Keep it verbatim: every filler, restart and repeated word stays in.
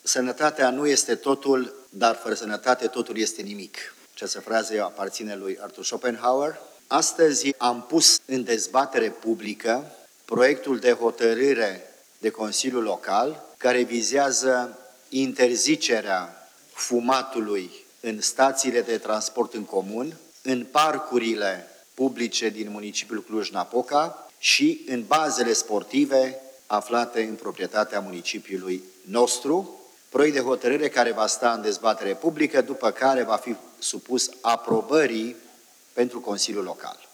Sănătatea nu este totul, dar fără sănătate totul este nimic. Această frază aparține lui Arthur Schopenhauer. Astăzi am pus în dezbatere publică proiectul de hotărâre de Consiliu Local care vizează interzicerea fumatului în stațiile de transport în comun, în parcurile publice din municipiul Cluj-Napoca și în bazele sportive aflate în proprietatea municipiului nostru. Proiect de hotărâre care va sta în dezbatere publică, după care va fi supus aprobării pentru Consiliul Local.